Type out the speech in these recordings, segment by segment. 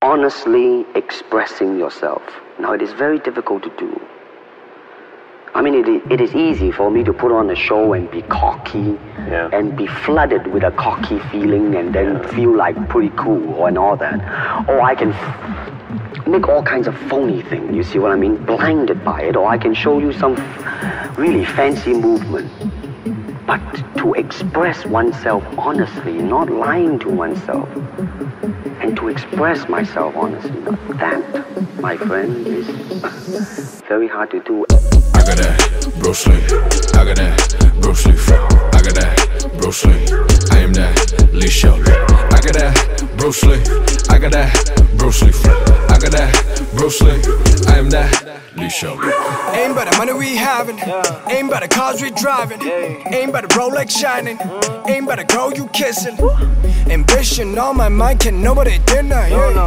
honestly expressing yourself. Now, it is very difficult to do. I mean, it is easy for me to put on a show and be cocky and be flooded with a cocky feeling and then feel like pretty cool and all that. Or I can make all kinds of phony things, you see what I mean? Blinded by it. Or I can show you some really fancy movement. But to express oneself honestly, not lying to oneself, and to express myself honestly, that, my friend, is very hard to do. I got that Bruce Lee, I got that Bruce Lee, I got that Bruce Lee, I am that Lee Show. I got that Bruce Lee, I got that Bruce Lee, I got that Bruce Lee, I am that Lee Show. Ain't by the money we having, ain't by the cars we driving, ain't by the Rolex shining, ain't by the girl you kissing. Ambition on my mind, can nobody deny.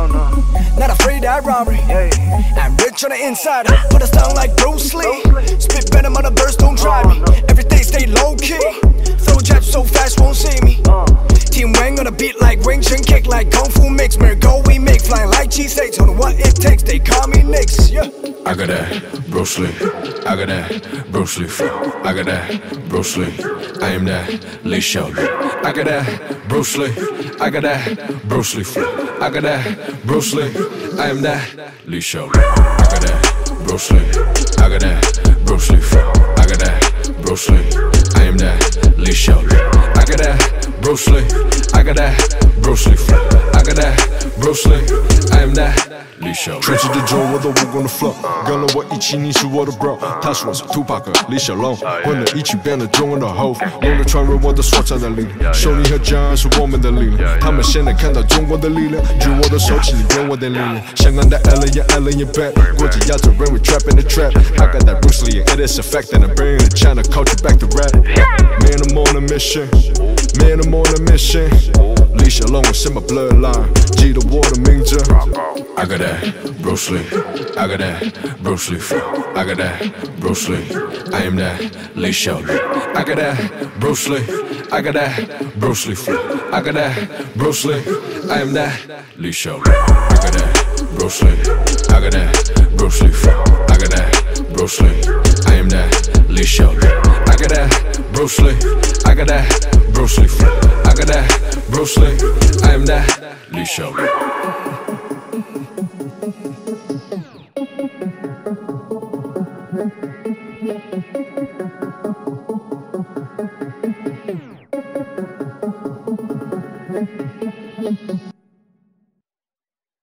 Not afraid of robbery. I'm rich on the inside, put us down like Bruce Lee. Spit venom on the burst, don't try me. Every day stay low key. Throw jabs so fast, won't see me. Team Wang on a beat like Wing Chun, kick like Kung Fu mix. Go we make, flying like cheesesteaks. Told them what it takes, they call me Knicks. I got that Bruce Lee, I got that Bruce Lee, I got that Bruce Lee, I am that Lee Show. I got that Bruce Lee, I got that Bruce Lee, I got that Bruce Lee, I am that Lee Show. I got that Bruce Lee, I got that Bruce Lee, I got that Bruce Lee, I am that Lee Show. I got that Bruce Lee, I got that Bruce Lee, I got that Bruce Lee, I am that Lee Show。 吹起的酒我都不光的 flow， 跟了我一起，你是我的 bro， 他是我是 Tupac 李小龙，混了一起变得中文的 hope， 用的传入我的说唱的力量，手里和家是我们的力量，他们现在看到中国的力量，举我的手，请你给我点力量。香港的 Alien back， 国际亚洲人 we trap in the trap，I got that Bruce Lee and it is effect，and I'm bringing the China culture back to rap。Man I'm on a mission， Man I'm on a mission， 李小龙是 my bloodline， 记得我的名字。 I got that Bruce Lee, I got that Bruce Lee, I got that Bruce Lee, I am that Lee Show. I got that Bruce Lee, I got that Bruce Lee, I got that Bruce Lee, I am that Lee Show. I got that Bruce Lee, I got that Bruce Lee, I got that Bruce Lee, I am that Lee Show. I got that Bruce Lee, I got that Bruce Lee, I got that Bruce Lee, I am that Lee Show.